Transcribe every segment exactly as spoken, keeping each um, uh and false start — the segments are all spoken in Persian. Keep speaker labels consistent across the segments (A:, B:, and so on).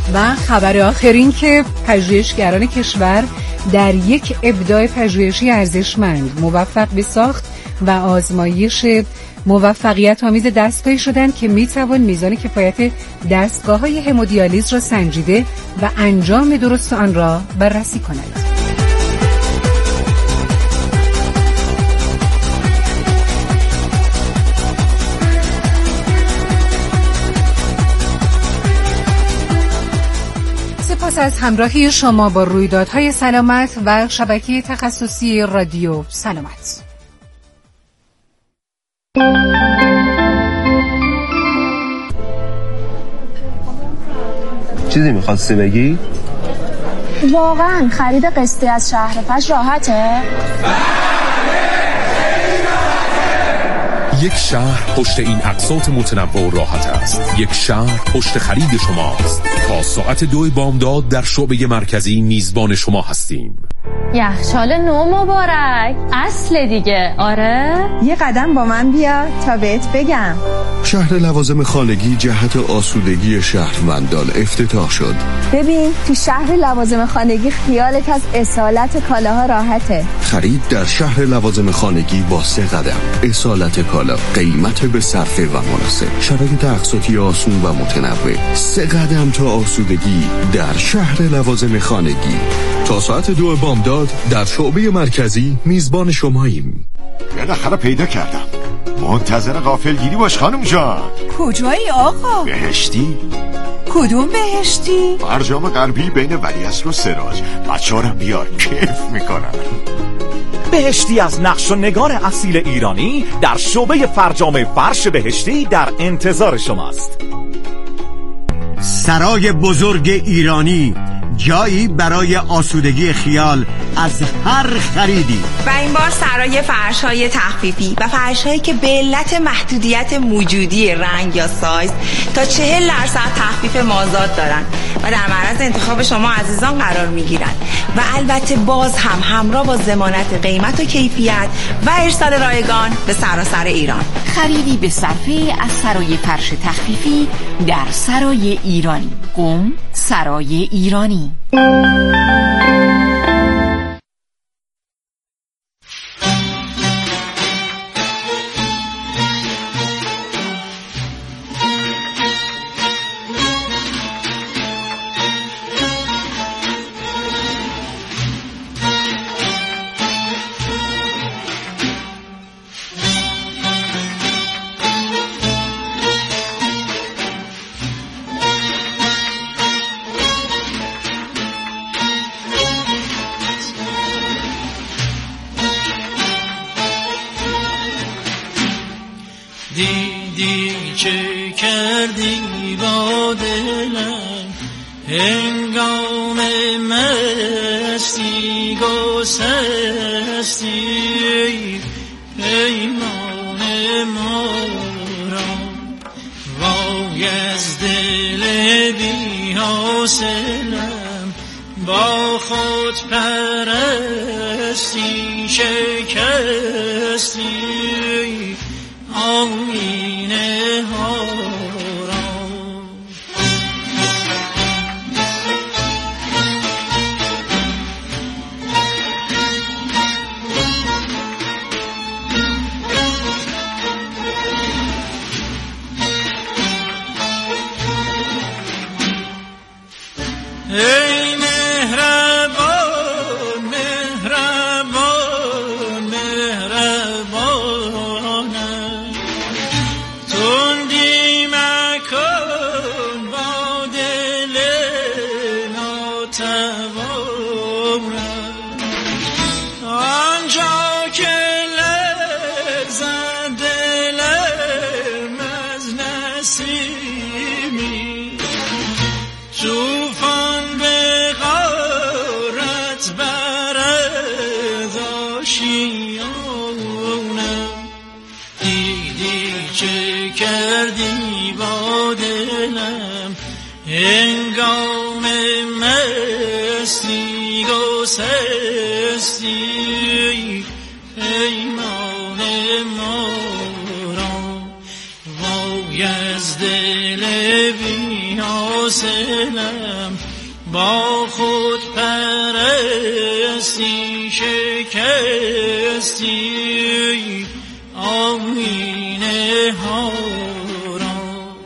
A: و خبر آخر این که پژوهشگران کشور در یک ابداع پژوهشی ارزشمند موفق به ساخت و آزمایش موفقیت آمیز دستگاهی شدند که میتوان میزان کفایت دستگاه‌های همودیالیز را سنجیده و انجام درست آن را بررسی کند. سپاس از همراهی شما با رویدادهای سلامت و شبکه تخصصی رادیو سلامت.
B: چیزی میخواستی بگی؟
C: واقعا خرید قسطی از شهرفش راحته؟
D: یک شهر پشت این اقساط متنوع و راحت است. یک شهر پشت خرید شماست. تا ساعت دو بامداد در شعبه مرکزی میزبان شما هستیم.
E: یخچال نو مبارک، اصل دیگه. آره
F: یه قدم با من بیا تا بهت بگم.
G: شهر لوازم خانگی جهت آسودگی شهروندان افتتاح شد.
C: ببین تو شهر لوازم خانگی خیالت از اصالت کالاها راحته.
G: خرید در شهر لوازم خانگی با سه قدم. اصالت کالا، قیمت به صرفه و مناسب، شرایط اقساطی آسون و متنوع. سه قدم تا آسودگی در شهر لوازم خانگی. تا ساعت دو بامداد در شعبه مرکزی میزبان شماییم.
H: بالاخره پیدا کردم. منتظر غافلگیری باش خانم جان.
F: کجایی آقا؟
H: بهشتی.
F: کدوم بهشتی؟
H: برجام غربی بین ولیعصر و سراج. بچه‌ها رو بیار، کیف میکنن.
I: بهشتی از نقش و نگار اصیل ایرانی در شعبه فرجام فرش بهشتی در انتظار شماست.
J: سرای بزرگ ایرانی، جایی برای آسودگی خیال از هر خریدی.
K: و این بار سرای فرش‌های تخفیفی و فرش‌هایی که به علت محدودیت موجودی رنگ یا سایز تا چهل درصد تخفیف مازاد دارن و در معرض انتخاب شما عزیزان قرار میگیرن و البته باز هم همراه با ضمانت قیمت و کیفیت و ارسال رایگان به سراسر ایران.
L: خریدی به صرفه از سرای فرش تخفیفی در سرای ایرانی. قم سرای ایرانی.
M: دیدی چه کردی با دلم هنگام مستی گسستی پیمان ما را وای از دل بی حاصلم با خود پرستی شکستی آینه ها را. ای مهربان مهربان مهربان تندی مکن با دل ناتوانم آنجا که لرزد دلم از نسیمی طوفان به غارت برد آشیانم دیدی چه کردی با دلم هنگام مستی گسستی پیمان ما را وای از دل بی حاصلم با خود پرستی شکستی آینه ها را.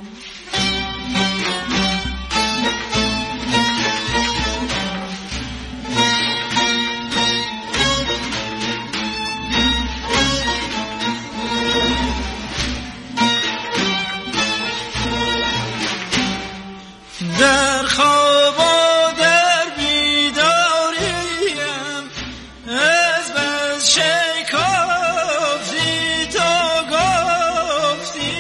M: در خواب و در بیداریم از بس شکافتی تا گفتی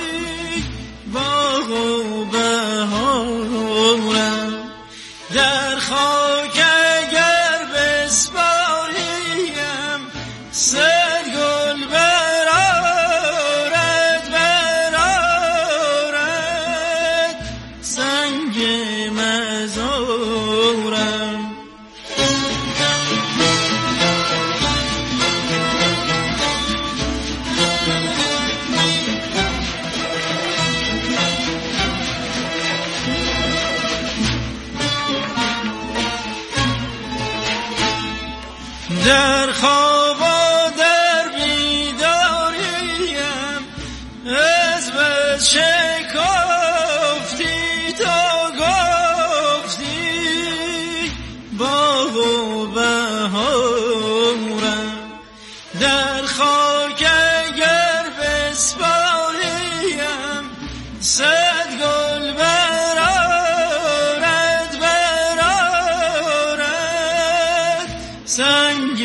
M: باغ و بهارم. در خاک اگر بسپاریم صد گل برآرد برآرد سنگ مزارم. در خواب و در بیداریم از بس شکافتی تا گفتی باغ و بهارم. در خاک اگر بسپاریم صد گل برآرد برآرد سنگ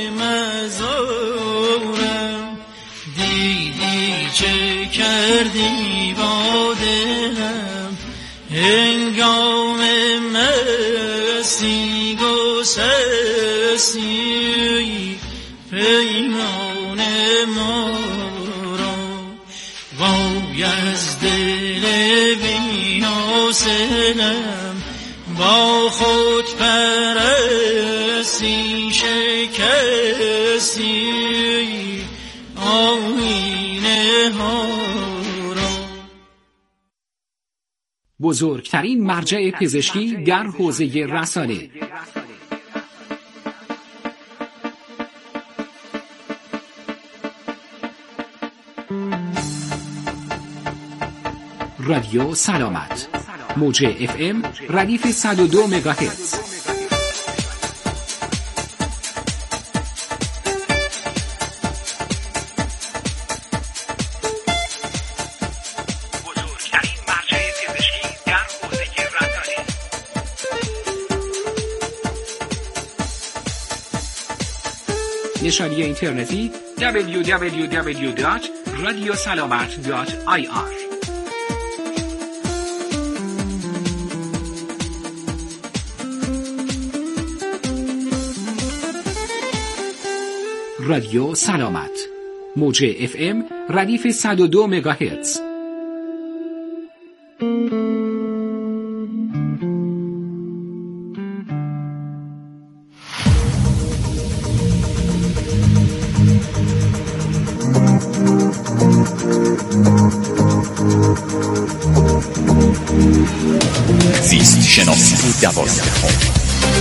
M: مزارم. دیدی چه کردی با دلم هنگام مستی گسستی پیمان ما را. وای از دل بی حاصلم با خود پرستی شکستی آینه ها را.
B: بزرگترین مرجع پزشکی در حوزه رسانه. رادیو سلامت، موج اف ام ردیف صد و دو مگاهرتز.
N: بزرگترین مرجع پزشکی در حوزه رسانه.
B: نشانی اینترنتی دبلیو دبلیو دبلیو دات رادیو سلامت دات آی آر. رادیو سلامت، موج اف ام ردیف صد و دو مگاهرتز.
I: زیست شناسی دوازده.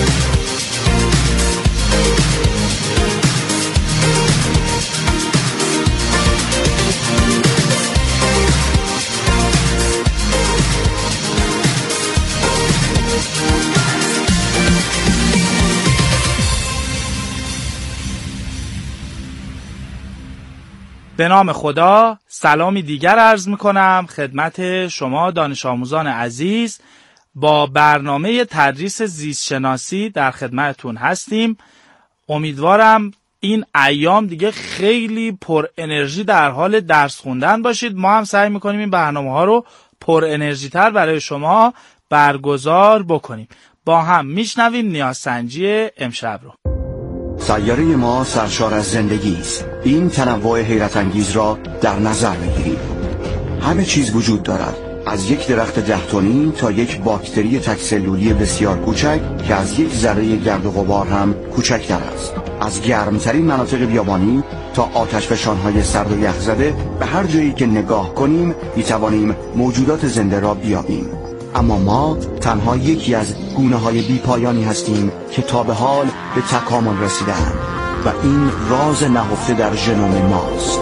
O: به نام خدا سلامی دیگر عرض میکنم خدمت شما دانش آموزان عزیز. با برنامه تدریس زیست شناسی در خدمتتون هستیم. امیدوارم این ایام دیگه خیلی پر انرژی در حال درس خوندن باشید. ما هم سعی میکنیم این برنامه ها رو پر انرژی تر برای شما برگزار بکنیم. با هم میشنویم نیازسنجی امشب رو.
P: سیاره ما سرشار از زندگی است. این تنوع حیرت انگیز را در نظر بگیرید. همه چیز وجود دارد، از یک درخت ده تنی تا یک باکتری تک سلولی بسیار کوچک که از یک ذره گرد و غبار هم کوچکتر است. از گرمترین مناطق بیابانی تا آتشفشان‌های سرد و یخزده، به هر جایی که نگاه کنیم می‌توانیم موجودات زنده را بیابیم. اما ما تنها یکی از گونه‌های بی‌پایانی هستیم که تا به حال به تکامل رسیدند و این راز نهفته در ژنوم ماست.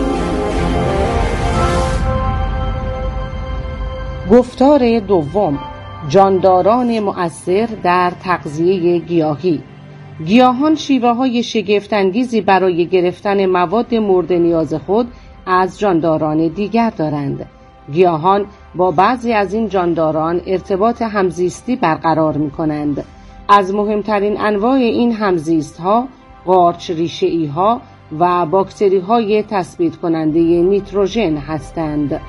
Q: گفتار دوم، جانداران مؤثر در تغذیه گیاهی. گیاهان شیوه‌های شگفت‌انگیزی برای گرفتن مواد مورد نیاز خود از جانداران دیگر دارند. گیاهان با بعضی از این جانداران ارتباط همزیستی برقرار می‌کنند. از مهمترین انواع این همزیست‌ها قارچ ریشه‌ای‌ها و باکتری‌های تثبیت کننده نیتروژن هستند.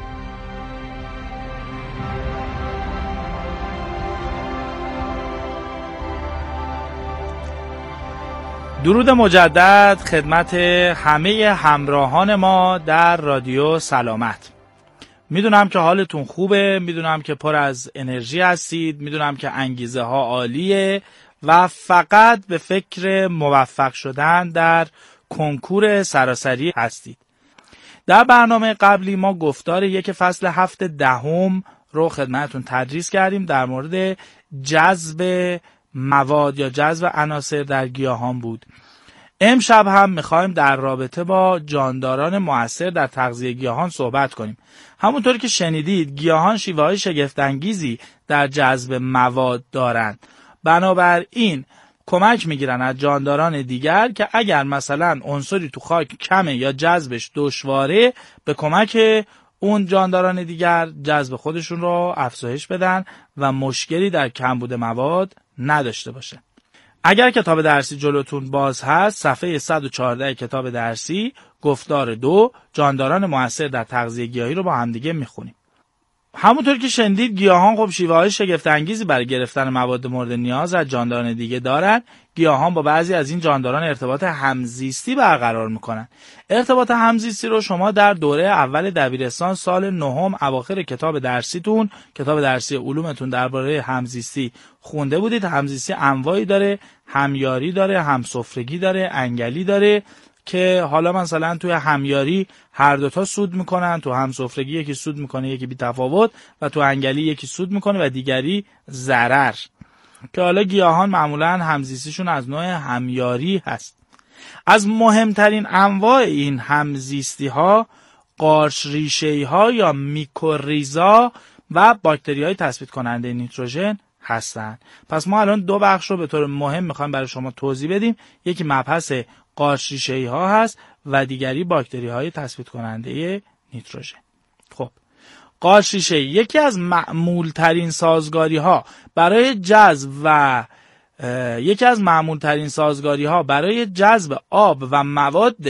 O: درود مجدد خدمت همه همراهان ما در رادیو سلامت. میدونم که حالتون خوبه، میدونم که پر از انرژی هستید، میدونم که انگیزه ها عالیه و فقط به فکر موفق شدن در کنکور سراسری هستید. در برنامه قبلی ما گفتار یک فصل هفت دهم رو خدمتتون تدریس کردیم در مورد جذب مواد یا جذب عناصر در گیاهان بود. امشب هم میخوایم در رابطه با جانداران مؤثر در تغذیه گیاهان صحبت کنیم. همونطور که شنیدید گیاهان شیوه‌های شگفت‌انگیزی در جذب مواد دارند. بنابراین کمک میگیرن از جانداران دیگر که اگر مثلا عنصری تو خاک کمه یا جذبش دشواره، به کمک اون جانداران دیگر جذب خودشون رو افزایش بدن و مشکلی در کمبود مواد نداشته باشه. اگر کتاب درسی جلوتون باز هست، صفحه صد و چهارده کتاب درسی گفتار دو، جانداران مؤثر در تغذیه گیاهی رو با همدیگه میخونیم. همونطور که شنیدید گیاهان خب شیوه‌های شگفت‌انگیزی برای گرفتن مواد مورد نیاز از جانداران دیگه دارن. گیاهان با بعضی از این جانداران ارتباط همزیستی برقرار میکنن. ارتباط همزیستی رو شما در دوره اول دبیرستان سال نهم اواخر کتاب درسیتون، کتاب درسی علومتون درباره همزیستی خونده بودید. همزیستی انواعی داره، همیاری داره، همسفرگی داره، انگلی داره که حالا مثلا توی همیاری هر دوتا سود میکنن، تو همسفرگی یکی سود میکنه یکی بی تفاوت و تو انگلی یکی سود میکنه و دیگری ضرر، که حالا گیاهان معمولا همزیستیشون از نوع همیاری هست. از مهمترین انواع این همزیستی ها قارچ ریشه‌ای ها یا میکوریزا و باکتری های تثبیت کننده نیتروژن هستند. پس ما الان دو بخش رو به طور مهم میخوایم برای شما توضیح بدیم. یکی مبحث قارچ ریشه‌ای ها هست و دیگری باکتری های تثبیت کننده نیتروژن. خب قارچ ریشه‌ای یکی از معمول ترین سازگاری ها برای جذب و یکی از معمول ترین سازگاری ها برای جذب آب و مواد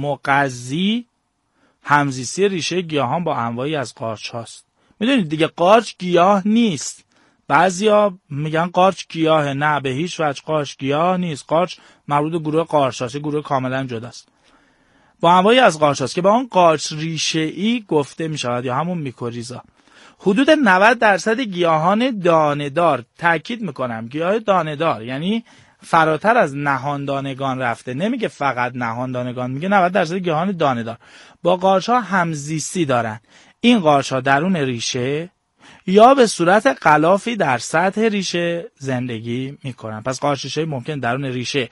O: مغذی همزیستی ریشه گیاهان با انواعی از قارچ هاست. میدونید دیگه قارچ گیاه نیست. بعضیا میگن قارچ گیاهه، نه به هیچ وجه قارچ گیاه نیست. قارچ مربوط به گروه قارچ هاست، گروه کاملا جداست. با انواعی از قارچ هاست که با اون قارچ ریشه‌ای گفته میشود یا همون میکوریزا. حدود نود درصد گیاهان دانه‌دار، تاکید میکنم گیاه دانه‌دار یعنی فراتر از نهاندانگان رفته، نمیگه فقط نهاندانگان، میگه نود درصد گیاهان دانه‌دار با قارچ ها همزیستی دارن. این قارچ ها درون ریشه یا به صورت غلافی در سطح ریشه زندگی میکنن. پس قارچ ریشه ممکن درون ریشه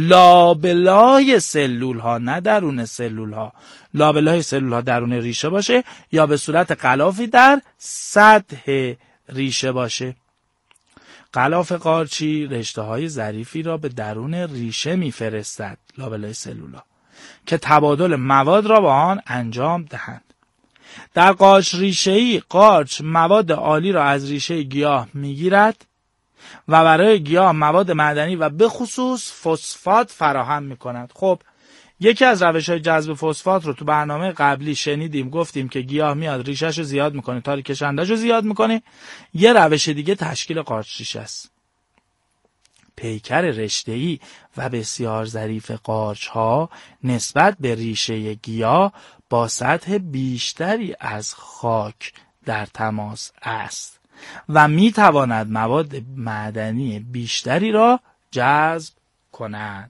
O: لابلای سلول ها، نه درون سلول ها، لابلای سلول ها درون ریشه باشه یا به صورت غلافی در سطح ریشه باشه. غلاف قارچی رشته های ظریفی را به درون ریشه میفرستد، لابلای سلول ها، که تبادل مواد را با آن انجام دهند. در قارچ ریشه‌ای قارچ مواد عالی را از ریشه گیاه میگیرد و برای گیاه مواد معدنی و به خصوص فسفات فراهم میکند. خب یکی از روش‌های جذب فسفات رو تو برنامه قبلی شنیدیم، گفتیم که گیاه میاد ریشه‌شو زیاد میکنه، تاری کشنده‌شو زیاد میکنه. یه روش دیگه تشکیل قارچ ریشه است. پیکر رشته‌ای و بسیار ظریف قارچ‌ها نسبت به ریشه گیاه با سطح بیشتری از خاک در تماس است و میتواند مواد معدنی بیشتری را جذب کند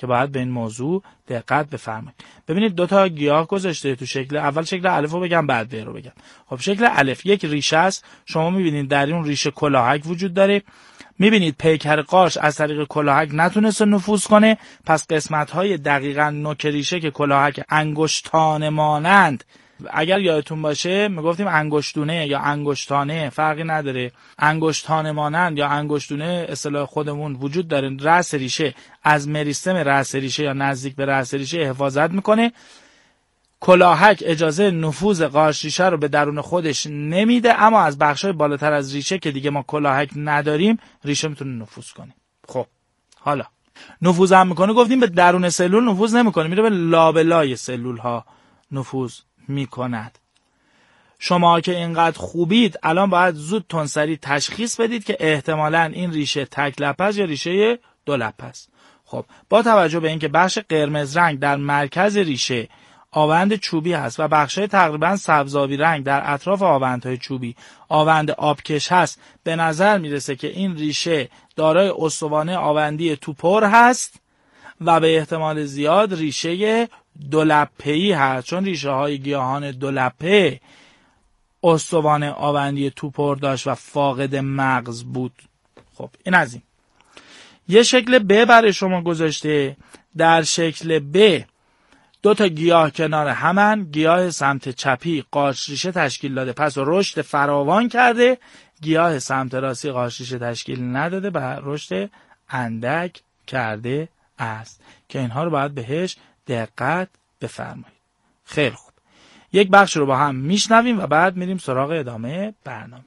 O: که باید به این موضوع دقت بفرمایید. ببینید دو تا گیاه گذاشته تو شکل، اول شکل الف رو بگم بعد ب رو بگم. خب شکل الف یک ریشه است، شما میبینید در اون ریشه کلاهک وجود داره. میبینید پیکر قارچ از طریق کلاهک نتونسته نفوذ کنه، پس قسمت‌های دقیقاً نوک ریشه که کلاهک انگشتانه مانند، اگر یادتون باشه میگفتیم انگشتونه یا انگشتانه فرقی نداره، انگشتانه مانند یا انگشتونه اصطلاح خودمون وجود داره. رأس ریشه از مریستم رأس ریشه یا نزدیک به رأس ریشه حفاظت میکنه. کلاهک اجازه نفوذ قارچ ریشه رو به درون خودش نمیده، اما از بخشای بالاتر از ریشه که دیگه ما کلاهک نداریم ریشه میتونه نفوذ کنه. خب حالا نفوذ هم میکنه، گفتیم به درون سلول نفوذ نمیکنه، میره به لابلای سلول ها نفوذ میکند. شما که اینقدر خوبید الان باید زود تندسری تشخیص بدید که احتمالاً این ریشه تک لپه است یا ریشه دو لپه است. خب با توجه به اینکه بخش قرمز رنگ در مرکز ریشه آوند چوبی هست و بخشای تقریبا سبزآبی رنگ در اطراف آوندهای چوبی آوند آبکش هست، به نظر میرسه که این ریشه دارای استوانه آوندی توپر هست و به احتمال زیاد ریشه دولپه‌ای هست، چون ریشه های گیاهان دولپه استوانه آوندی توپر داشت و فاقد مغز بود. خب این از این. یه شکل ب برای شما گذاشته. در شکل ب دو تا گیاه کنار همن، گیاه سمت چپی قارچ ریشه تشکیل داده، پس رشد فراوان کرده. گیاه سمت راستی قارچ ریشه تشکیل نداده و رشد اندک کرده است که اینها رو باید بهش دقت بفرمایید. خیلی خوب، یک بخش رو با هم میشنویم و بعد میریم سراغ ادامه برنامه.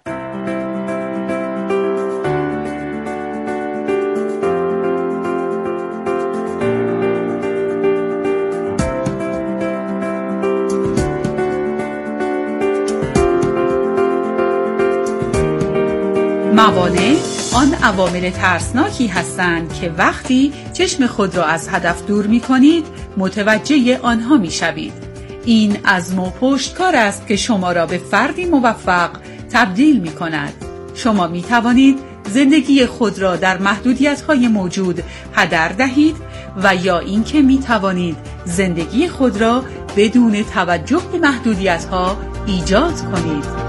R: موانع آن عوامل ترسناکی هستند که وقتی چشم خود را از هدف دور می کنید متوجه آنها می شوید. این از نوع پشتکار است که شما را به فردی موفق تبدیل می کند. شما می توانید زندگی خود را در محدودیت‌های موجود هدر دهید و یا اینکه می توانید زندگی خود را بدون توجه به محدودیت‌ها ایجاد کنید.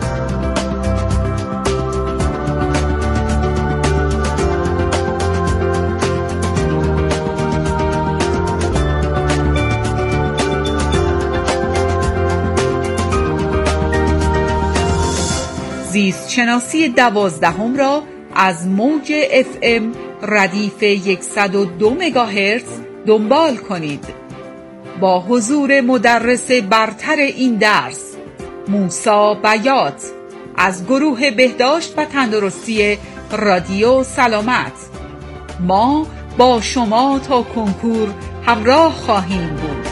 R: زیست شناسی دوازدهم را از موج اف ام ردیف صد و دو مگاهرتز دنبال کنید. با حضور مدرس برتر این درس، موسی بیات از گروه بهداشت و تندرستی رادیو سلامت، ما با شما تا کنکور همراه خواهیم بود.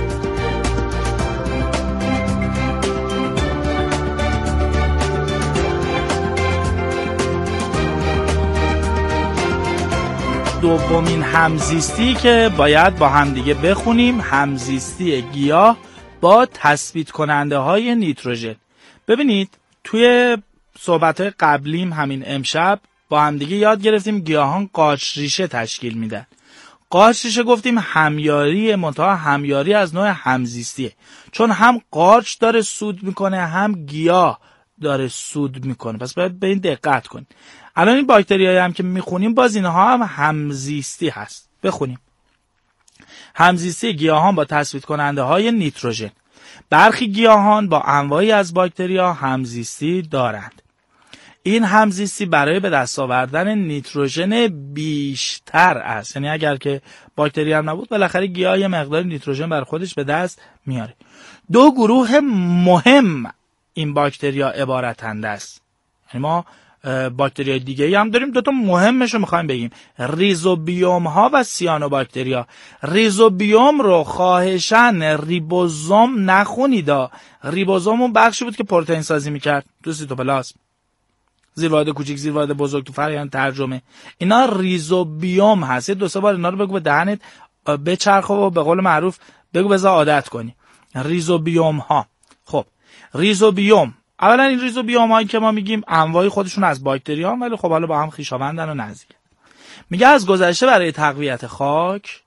O: دومین همزیستی که باید با همدیگه بخونیم، همزیستی گیاه با تثبیت کننده های نیتروژن. ببینید توی صحبت قبلیم همین امشب با همدیگه یاد گرفتیم گیاهان قارچ ریشه تشکیل میدن. قارچ ریشه گفتیم همیاری، منتها همیاری از نوع همزیستیه، چون هم قارچ داره سود میکنه هم گیاه داره سود میکنه، پس باید به این دقت کنیم. الان این باکتریایی هم که میخونیم باز اینها هم همزیستی هست. بخونیم. همزیستی گیاهان با تثبیت کننده های نیتروژن. برخی گیاهان با انواعی از باکتریا همزیستی دارند. این همزیستی برای به دست آوردن نیتروژن بیشتر است. یعنی اگر که باکتری هم نبود بالاخره گیاه یه مقدار نیتروژن بر خودش به دست میاره. دو گروه مهم این باکتریا عبارتند است. یعنی ما باکتریای دیگه هم داریم، دوتا مهمش رو میخوایم بگیم، ریزوبیوم ها و سیانوباکتریا. ریزوبیوم رو خواهشن ریبوزوم نخونیدا. ریبوزوم اون بخشی بود که پروتئین سازی میکرد تو سیتوپلاسم، زیرواحد کوچیک زیرواحد بزرگ تو فرآیند ترجمه. اینا ریزوبیوم هست. دو سه بار اینا رو بگو به دهنت بچرخه و به قول معروف بگو بذار عادت کنی. ریزوبیوم ها. خب ریزوبیوم، اولا این ریزوبیوم هایی که ما میگیم انواعی خودشون از باکتری ها، ولی خب حالا با هم خویشاوندن و نزدیک. میگه از گذشته برای تقویت خاک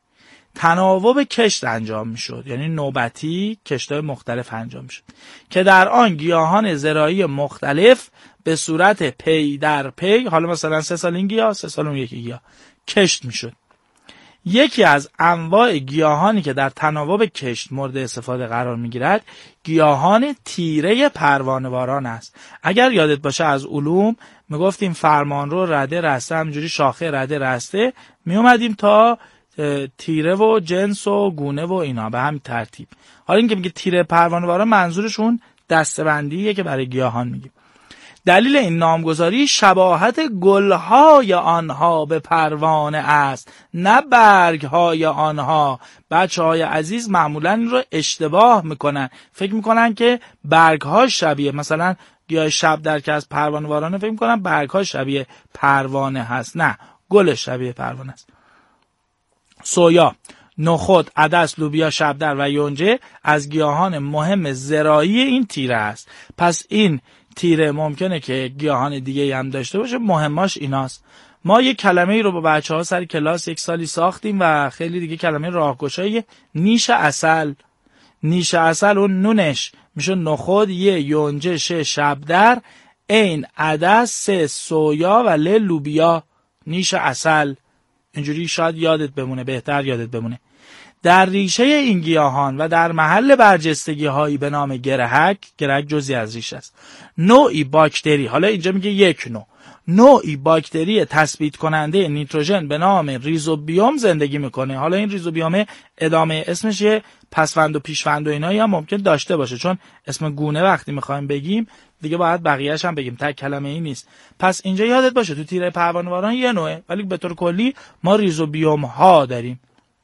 O: تناوب کشت انجام میشد، یعنی نوبتی کشت‌های مختلف انجام میشد که در آن گیاهان زراعی مختلف به صورت پی در پی، حالا مثلا سه سال این گیاه سه سال اون یکی گیاه کشت میشد. یکی از انواع گیاهانی که در تناوب کشت مورد استفاده قرار میگیرد گیاهان تیره پروانه‌واران است. اگر یادت باشه از علوم میگفتیم فرمانرو، رده، رسته، همینجوری شاخه، رده، رسته میومدیم تا تیره و جنس و گونه و اینا به همین ترتیب. حالا این که میگه تیره پروانه‌واران منظورشون دسته‌بندیه که برای گیاهان میگیم. دلیل این نامگذاری شباهت گلهای آنها به پروانه است، نه برگهای آنها. بچه های عزیز معمولا این رو اشتباه میکنن، فکر میکنن که برگها شبیه مثلا گیاه شبدر که از پروانه وارانه، فکر میکنن برگها شبیه پروانه هست. نه، گل شبیه پروانه است. سویا، نخود، عدس، لوبیا، شبدر و یونجه از گیاهان مهم زراعی این تیره است. پس این تیره ممکنه که گیاهان دیگه هم داشته باشه، مهماش ایناست. ما یک کلمه ای رو با بچه ها سر کلاس یک سالی ساختیم و خیلی دیگه کلمه راهگشایی، نیش عسل. نیش عسل اون نونش میشه نخود، یه یونجه، شه شبدر، این عدس، سه سویا و ل لوبیا. نیش عسل اینجوری شاید یادت بمونه، بهتر یادت بمونه. در ریشه این گیاهان و در محل برجستگی هایی به نام گرهک، گرهک جزئی از ریشه است، نوعی باکتری، حالا اینجا میگه یک نوع، نوعی باکتری تثبیت کننده نیتروژن به نام ریزوبیوم زندگی میکنه. حالا این ریزوبیوم ادامه اسمش یه پسوند و پیشوند و اینایی هم ممکن داشته باشه، چون اسم گونه وقتی میخوایم بگیم دیگه باید بقیه‌اش هم بگیم، تک کلمه ای نیست. پس اینجا یادت باشه تو تیره پروانه‌واران یه نوعه، ولی به طور کلی ما ریزوبیوم ها داریم.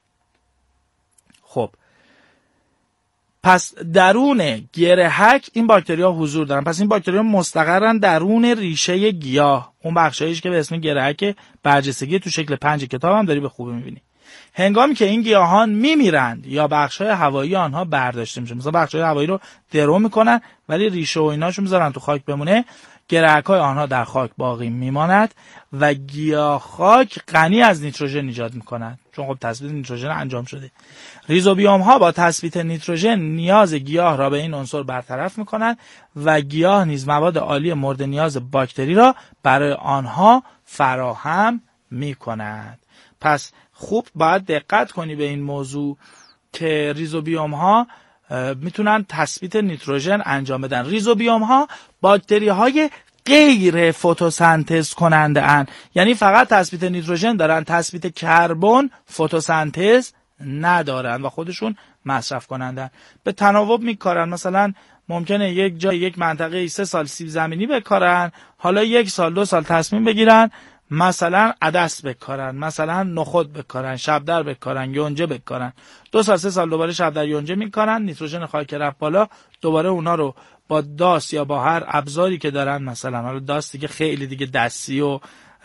O: خب پس درون گرهک این باکتریا حضور دارن. پس این باکتریا مستقرن درون ریشه گیاه، اون بخشایش که به اسم گرهک برجستگی تو شکل پنج کتاب هم داری به خوبی میبینی. هنگامی که این گیاهان میمیرند یا بخشای هوایی آنها برداشته میشه، مثلا بخشای هوایی رو درو میکنن ولی ریشه و ایناشو میذارن تو خاک بمونه، گرهک‌های آنها در خاک باقی میماند و گیاه خاک غنی از نیتروژن ایجاد میکنند، چون خب تثبیت نیتروژن انجام شده. ریزوبیوم ها با تثبیت نیتروژن نیاز گیاه را به این عنصر برطرف میکنند و گیاه نیز مواد عالی مورد نیاز باکتری را برای آنها فراهم میکنند. پس خوب باید دقت کنی به این موضوع که ریزوبیوم ها میتونن تثبیت نیتروژن انجام بدن. ریزوبیوم ها باکتری های غیر فتوسنتز کننده اند، یعنی فقط تثبیت نیتروژن دارن، تثبیت کربن فتوسنتز ندارن و خودشون مصرف کنندن. به تناوب میکارن، مثلا ممکنه یک جای یک منطقه سه سال سیب زمینی بکارن، حالا یک سال دو سال تصمیم بگیرن مثلا عدس بکارن، مثلا نخود بکارن، شبدر بکارن، یونجه بکارن، دو سال سه سال دوباره شبدر یونجه میکارن، نیتروژن خاک رفت بالا، دوباره اونا رو با داس یا با هر ابزاری که دارن، مثلا حالا داس دیگه خیلی دیگه دستی و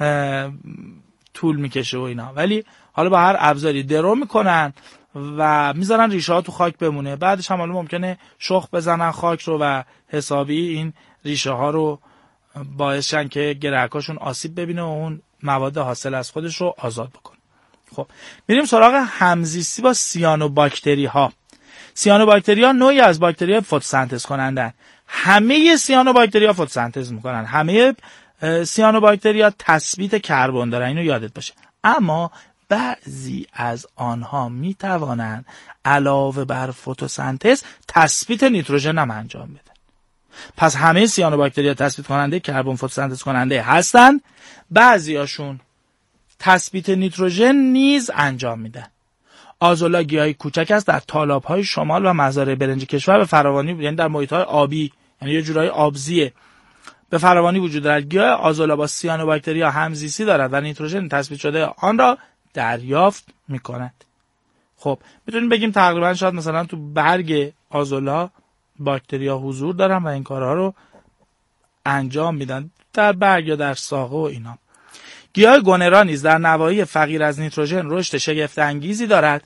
O: طول میکشه و اینا، ولی حالا با هر ابزاری درو میکنن و میذارن ریشه ها تو خاک بمونه. بعدش هم حالا ممکنه شخ بزنن خاک رو و حسابی این ریشه ها رو باعث شن که گرهکاشون آسیب ببینه و اون مواد حاصل از خودش رو آزاد بکنه. خب میریم سراغ همزیستی با سیانوباکتری ها. سیانوباکتری ها نوعی از باکتری ها فتوسنتز کنندن. همه سیانوباکتری ها فتوسنتز میکنن، همه سیانوباکتری ها تثبیت کربن دارن، اینو یادت باشه. اما بعضی از آنها میتوانند علاوه بر فتوسنتز تثبیت نیتروژن هم انجام بدن. پس همه سیانوباکتریا تثبیت کننده کربن فتوسنتز کننده هستند، بعضیاشون تثبیت نیتروژن نیز انجام میدن. آزولا گیاهی کوچک است در تالاب‌های شمال و مزارع برنج کشور به فراوانی، یعنی در محیط‌های آبی، یعنی یه جورای آبزیه، به فراوانی وجود دارد. گیاه آزولا با سیانوباکتریا همزیستی دارد و نیتروژن تثبیت شده آن را دریافت میکند. خب میتونیم بگیم تقریبا شاید مثلا تو برگ آزولا باکتریا حضور دارن و این کارها رو انجام میدن در برگ یا در ساقه و اینا. گیاه گونرا نیز در نواحی فقیر از نیتروژن رشد شگفت انگیزی دارد.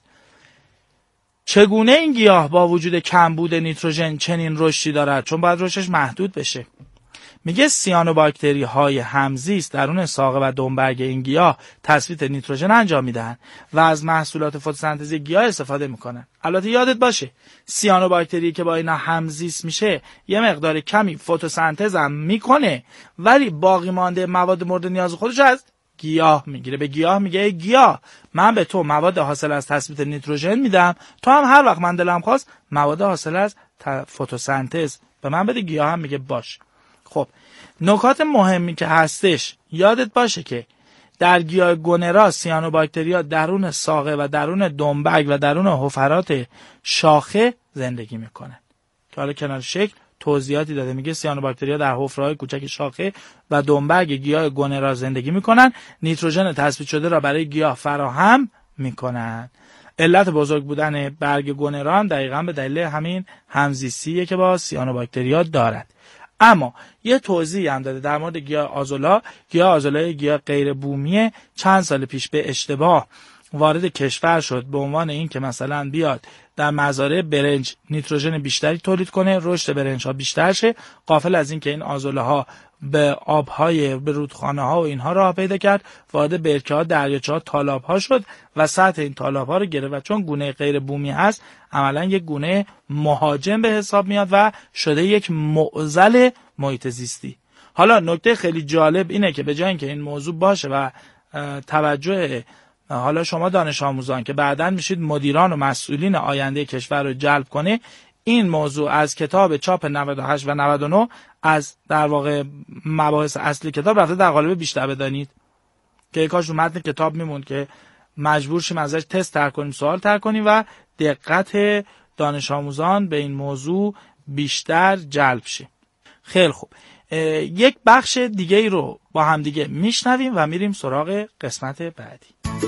O: چگونه این گیاه با وجود کمبود نیتروژن چنین رشدی دارد؟ چون باید رشدش محدود بشه. میگه سیانوباکتری های همزیست درون ساقه و دنبرگ این گیاه تثبیت نیتروژن انجام میدن و از محصولات فتوسنتز گیاه استفاده میکنن. البته یادت باشه سیانوباکتری که با اینا همزیست میشه یه مقدار کمی فتوسنتز هم میکنه، ولی باقی مانده مواد مورد نیاز خودش از گیاه میگیره. به گیاه میگه ای گیاه، من به تو مواد حاصل از تثبیت نیتروژن میدم، تو هم هر وقت من دلم خواست مواد حاصل از فتوسنتز به من بده. گیاه هم میگه باش. خب نکات مهمی که هستش یادت باشه که در گیاه گونرا سیانوباکتریا درون ساقه و درون دنبگ و درون حفرات شاخه زندگی میکنن که حالا کنار شکل توضیحاتی داده. میگه سیانوباکتریا در حفره‌های کوچک شاخه و دنبگ گیاه گونرا زندگی میکنن، نیتروژن تثبیت شده را برای گیاه فراهم میکنن. علت بزرگ بودن برگ گونرا هم دقیقاً به دلیل همین همزیستیه که با سیانوباکتریا دارد. اما یه توضیح هم داده در مورد گیاه آزولا. گیاه آزولا گیاه غیر بومیه، چند سال پیش به اشتباه وارد کشور شد به عنوان این که مثلا بیاد در مزارع برنج نیتروژن بیشتری تولید کنه، رشد برنج ها بیشتر شه، غافل از این که این آزوله ها به آبهای به رودخانه ها و اینها راه پیدا کرد، وارد برکه ها، دریاچه ها، تالاب ها شد و سطح این تالاب ها رو گرفت و چون گونه غیر بومی هست عملا یک گونه مهاجم به حساب میاد و شده یک معضل محیط زیستی. حالا نکته خیلی جالب اینه که به جای اینکه این موضوع باشه و توجه حالا شما دانش آموزان که بعداً میشید مدیران و مسئولین آینده کشور رو جلب کنه، این موضوع از کتاب چاپ نود و هشت و نود و نه از در واقع مباحث اصلی کتاب رفته در قالب بیشتر بدانید که کاش رو متن کتاب میموند که مجبور شیم ازش تست تر کنیم، سوال تر کنیم و دقت دانش آموزان به این موضوع بیشتر جلب شه. خیلی خوب، یک بخش دیگه ای رو با هم دیگه میشنویم و میریم سراغ قسمت بعدی.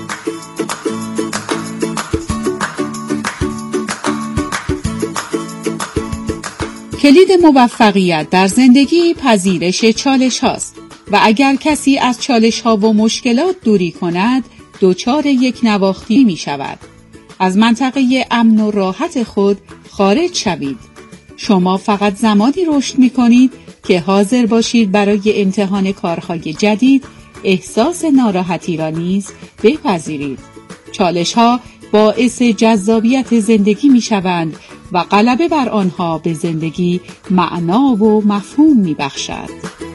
R: کلید موفقیت در زندگی پذیرش چالش هاست و اگر کسی از چالش ها و مشکلات دوری کند دچار یک نواختی می شود. از منطقه امن و راحت خود خارج شوید. شما فقط زمانی رشد می کنید که حاضر باشید برای امتحان کارهای جدید احساس ناراحتی را نیز بپذیرید. چالش ها باعث جذابیت زندگی می شوند و غلبه بر آنها به زندگی معنا و مفهوم می بخشد.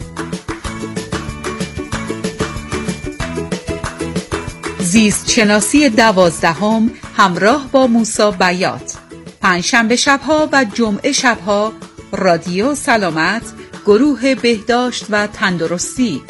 R: زیست شناسی دوازدهم همراه با موسی بیات، پنجشنبه شبها و جمعه شبها رادیو سلامت، گروه بهداشت و تندرستی.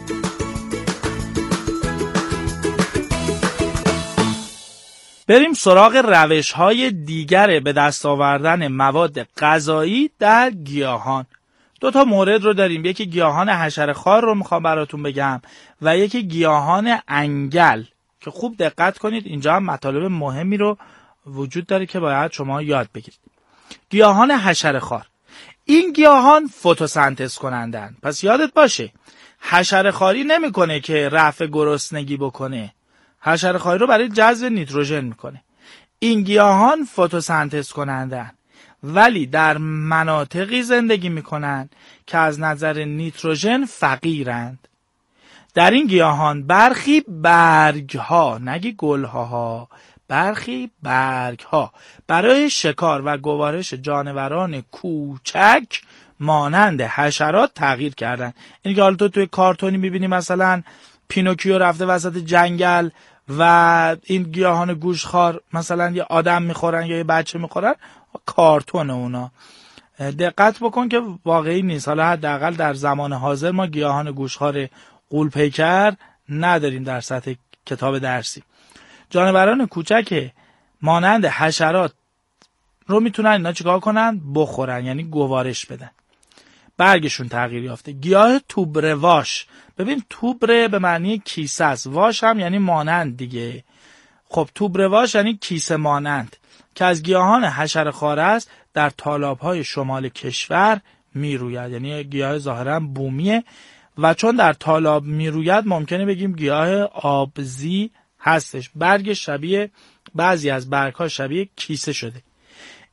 O: بریم سراغ روش‌های دیگر به دست آوردن مواد غذایی در گیاهان. دو تا مورد رو داریم، یکی گیاهان حشره‌خوار رو میخوام براتون بگم و یکی گیاهان انگل که خوب دقت کنید اینجا هم مطالب مهمی رو وجود داره که باید شما یاد بگیرید. گیاهان حشره‌خوار، این گیاهان فتوسنتز کنندن، پس یادت باشه حشره‌خواری نمیکنه که رفع گرسنگی بکنه، حشره‌خواری رو برای جذب نیتروژن میکنه. این گیاهان فتوسنتز کنندن ولی در مناطقی زندگی میکنن که از نظر نیتروژن فقیرند. در این گیاهان برخی برگها، نگی گلها، برخی برگها برای شکار و گوارش جانوران کوچک مانند حشرات تغییر کردن. این که حالا تو توی کارتونی میبینی مثلا پینوکیو رفته وسط جنگل و این گیاهان گوشخوار مثلا یه آدم میخورن یا یه بچه میخورن، کارتون اونا. دقت بکن که واقعی نیست. حالا حداقل در زمان حاضر ما گیاهان گوشخوار غول‌پیکر نداریم در سطح کتاب درسی. جانوران کوچک مانند حشرات رو میتونن اینا چیکار کنن؟ بخورن، یعنی گوارش بدن. برگشون تغییر یافته. گیاه توبره واش، ببین توبره به معنی کیسه است، واش هم یعنی مانند دیگه. خب توبره واش یعنی کیسه مانند که از گیاهان حشره‌خوار است، در تالاب‌های شمال کشور میروید، یعنی گیاه ظاهراً بومیه و چون در تالاب میروید ممکنه بگیم گیاه آبزی هستش. برگ شبیه، بعضی از برگ‌ها شبیه کیسه شده.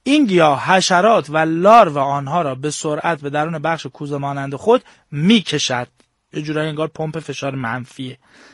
O: این گیاه حشرات و لارو آنها را به سرعت به درون بخش کوزه مانند خود میکشد. یه جورایی انگار پمپ فشار منفیه